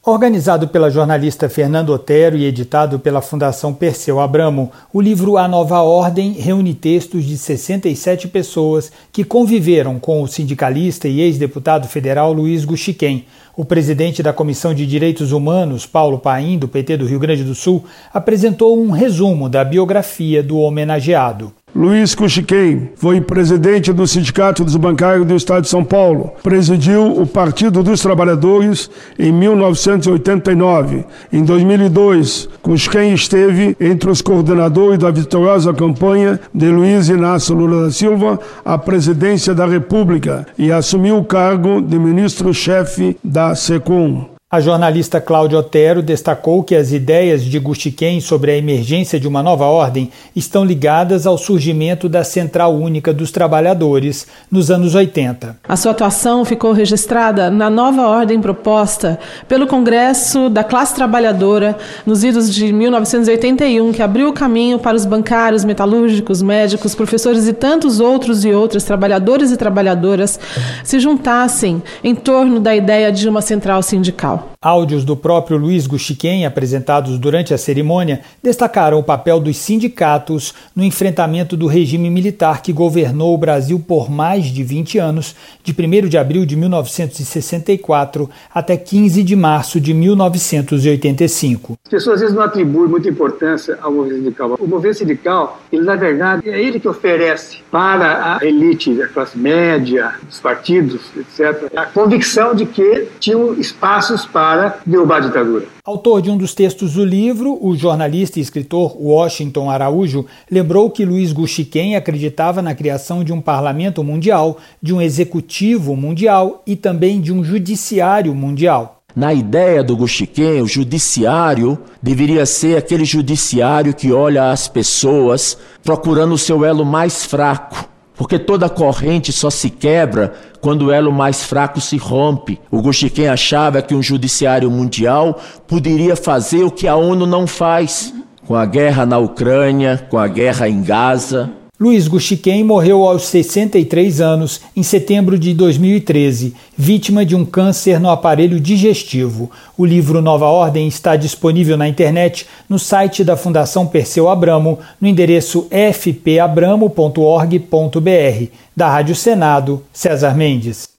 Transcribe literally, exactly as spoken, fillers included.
Organizado pela jornalista Fernanda Otero e editado pela Fundação Perseu Abramo, o livro A Nova Ordem reúne textos de sessenta e sete pessoas que conviveram com o sindicalista e ex-deputado federal Luiz Guxiquem. O presidente da Comissão de Direitos Humanos, Paulo Paim, do P T do Rio Grande do Sul, apresentou um resumo da biografia do homenageado. Luiz Guxiquem foi presidente do Sindicato dos Bancários do Estado de São Paulo. Presidiu o Partido dos Trabalhadores em mil novecentos e oitenta e nove. Em dois mil e dois, Guxiquem esteve entre os coordenadores da vitoriosa campanha de Luiz Inácio Lula da Silva à presidência da República e assumiu o cargo de ministro-chefe da SECOM. A jornalista Cláudia Otero destacou que as ideias de Guxiquem sobre a emergência de uma nova ordem estão ligadas ao surgimento da Central Única dos Trabalhadores nos anos oitenta. A sua atuação ficou registrada na nova ordem proposta pelo Congresso da Classe Trabalhadora nos idos de mil novecentos e oitenta e um, que abriu o caminho para os bancários, metalúrgicos, médicos, professores e tantos outros e outras trabalhadores e trabalhadoras se juntassem em torno da ideia de uma central sindical. Áudios do próprio Luiz Guxiquem, apresentados durante a cerimônia, destacaram o papel dos sindicatos no enfrentamento do regime militar que governou o Brasil por mais de vinte anos, de primeiro de abril de mil novecentos e sessenta e quatro até quinze de março de mil novecentos e oitenta e cinco. As pessoas às vezes não atribuem muita importância ao movimento sindical. O movimento sindical, ele na verdade, é ele que oferece para a elite da classe média, dos partidos, etcétera, a convicção de que tinham espaços para derrubar a ditadura. Autor de um dos textos do livro, o jornalista e escritor Washington Araújo lembrou que Luiz Guxiquem acreditava na criação de um parlamento mundial, de um executivo mundial e também de um judiciário mundial. Na ideia do Guxiquem, o judiciário deveria ser aquele judiciário que olha as pessoas procurando o seu elo mais fraco, porque toda corrente só se quebra quando o elo mais fraco se rompe. O Guxiquem achava que um judiciário mundial poderia fazer o que a ONU não faz, com a guerra na Ucrânia, com a guerra em Gaza. Luiz Guxiquem morreu aos sessenta e três anos, em setembro de dois mil e treze, vítima de um câncer no aparelho digestivo. O livro Nova Ordem está disponível na internet, no site da Fundação Perseu Abramo, no endereço f p abramo ponto org ponto b r. Da Rádio Senado, César Mendes.